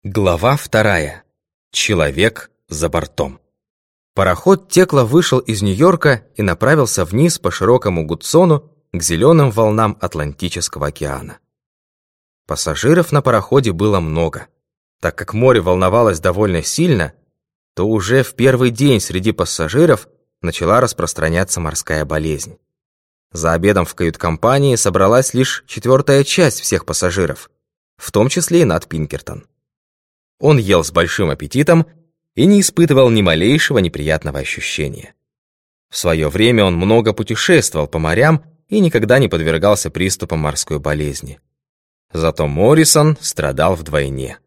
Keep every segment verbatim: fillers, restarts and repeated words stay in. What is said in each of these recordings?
Глава вторая. Человек за бортом. Пароход Текла вышел из Нью-Йорка и направился вниз по широкому Гудсону к зеленым волнам Атлантического океана. Пассажиров на пароходе было много. Так как море волновалось довольно сильно, то уже в первый день среди пассажиров начала распространяться морская болезнь. За обедом в кают-компании собралась лишь четвертая часть всех пассажиров, в том числе и Нат Пинкертон. Он ел с большим аппетитом и не испытывал ни малейшего неприятного ощущения. В свое время он много путешествовал по морям и никогда не подвергался приступам морской болезни. Зато Моррисон страдал вдвойне.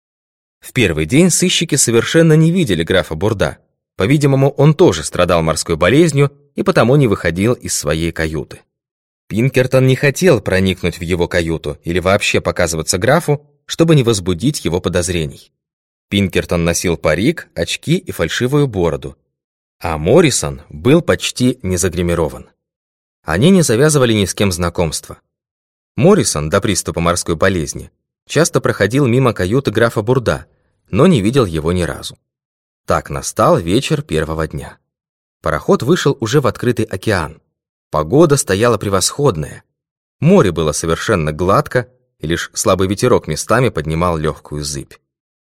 В первый день сыщики совершенно не видели графа Бурда. По-видимому, он тоже страдал морской болезнью и потому не выходил из своей каюты. Пинкертон не хотел проникнуть в его каюту или вообще показываться графу, чтобы не возбудить его подозрений. Пинкертон носил парик, очки и фальшивую бороду, а Моррисон был почти не загримирован. Они не завязывали ни с кем знакомства. Моррисон до приступа морской болезни часто проходил мимо каюты графа Бурда, но не видел его ни разу. Так настал вечер первого дня. Пароход вышел уже в открытый океан. Погода стояла превосходная. Море было совершенно гладко, и лишь слабый ветерок местами поднимал легкую зыбь.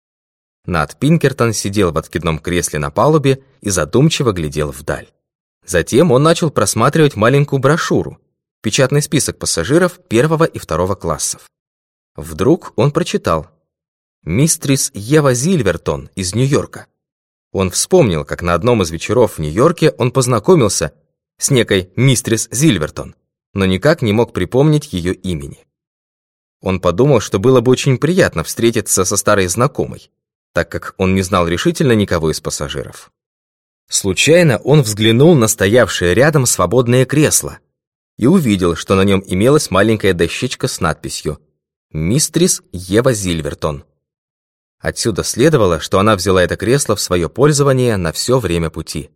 Нат Пинкертон сидел в откидном кресле на палубе и задумчиво глядел вдаль. Затем он начал просматривать маленькую брошюру, печатный список пассажиров первого и второго классов. Вдруг он прочитал: «Мистрис Ева Зильвертон из Нью-Йорка». Он вспомнил, как на одном из вечеров в Нью-Йорке он познакомился с некой мистрис Зильвертон, но никак не мог припомнить ее имени. Он подумал, что было бы очень приятно встретиться со старой знакомой, так как он не знал решительно никого из пассажиров. Случайно он взглянул на стоявшее рядом свободное кресло и увидел, что на нем имелась маленькая дощечка с надписью «Мистрис Ева Зильвертон». Отсюда следовало, что она взяла это кресло в свое пользование на все время пути.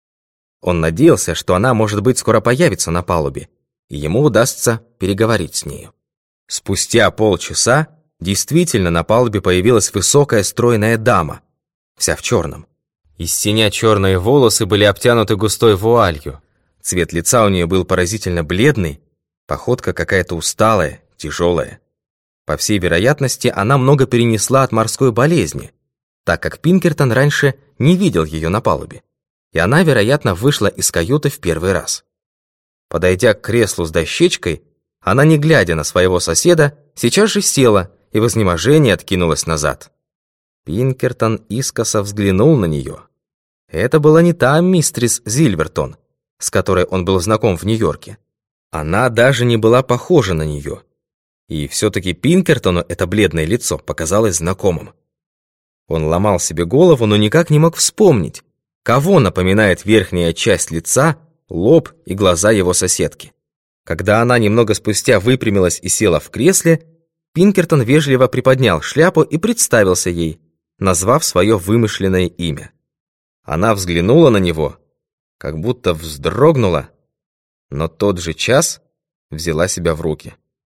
Он надеялся, что она, может быть, скоро появится на палубе, и ему удастся переговорить с нею. Спустя полчаса действительно на палубе появилась высокая стройная дама, вся в черном. Из синя черные волосы были обтянуты густой вуалью, цвет лица у нее был поразительно бледный, походка какая-то усталая, тяжелая. По всей вероятности, она много перенесла от морской болезни, так как Пинкертон раньше не видел ее на палубе, и она, вероятно, вышла из каюты в первый раз. Подойдя к креслу с дощечкой, она, не глядя на своего соседа, сейчас же села и в изнеможении откинулась назад. Пинкертон искоса взглянул на нее. Это была не та мистрис Зильвертон, с которой он был знаком в Нью-Йорке. Она даже не была похожа на нее. И все-таки Пинкертону это бледное лицо показалось знакомым. Он ломал себе голову, но никак не мог вспомнить, кого напоминает верхняя часть лица, лоб и глаза его соседки. Когда она немного спустя выпрямилась и села в кресле, Пинкертон вежливо приподнял шляпу и представился ей, назвав свое вымышленное имя. Она взглянула на него, как будто вздрогнула, но тот же час взяла себя в руки.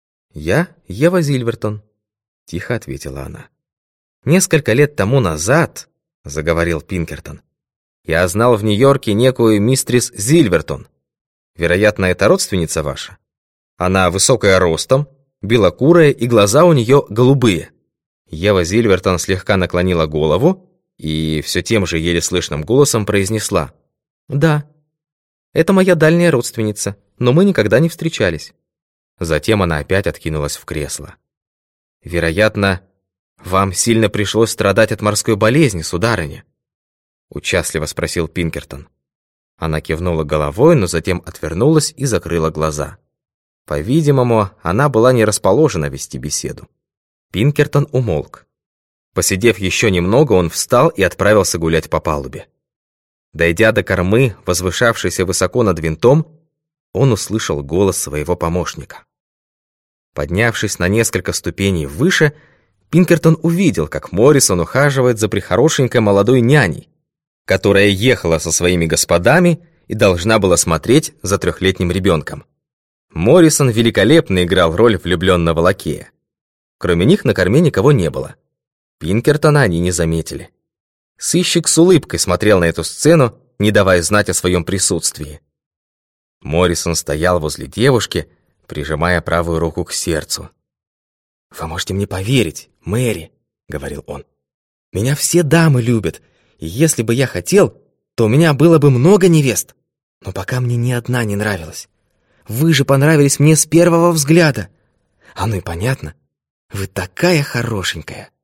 «Я Ева Зильвертон», — тихо ответила она. «Несколько лет тому назад, — заговорил Пинкертон, — я знал в Нью-Йорке некую мистрис Зильвертон. Вероятно, это родственница ваша. Она высокая ростом, белокурая, и глаза у нее голубые». Ева Зильвертон слегка наклонила голову и все тем же еле слышным голосом произнесла: «Да, это моя дальняя родственница, но мы никогда не встречались». Затем она опять откинулась в кресло. «Вероятно, вам сильно пришлось страдать от морской болезни, сударыня?» Участливо спросил Пинкертон. Она кивнула головой, но затем отвернулась и закрыла глаза. По-видимому, она была не расположена вести беседу. Пинкертон умолк. Посидев еще немного, он встал и отправился гулять по палубе. Дойдя до кормы, возвышавшейся высоко над винтом, он услышал голос своего помощника. Поднявшись на несколько ступеней выше, Пинкертон увидел, как Моррисон ухаживает за прихорошенькой молодой няней, которая ехала со своими господами и должна была смотреть за трехлетним ребенком. Моррисон великолепно играл роль влюбленного лакея. Кроме них на корме никого не было. Пинкертона они не заметили. Сыщик с улыбкой смотрел на эту сцену, не давая знать о своем присутствии. Моррисон стоял возле девушки, прижимая правую руку к сердцу. «Вы можете мне поверить, Мэри», — говорил он. «Меня все дамы любят, и если бы я хотел, то у меня было бы много невест. Но пока мне ни одна не нравилась. Вы же понравились мне с первого взгляда. А ну и понятно, вы такая хорошенькая».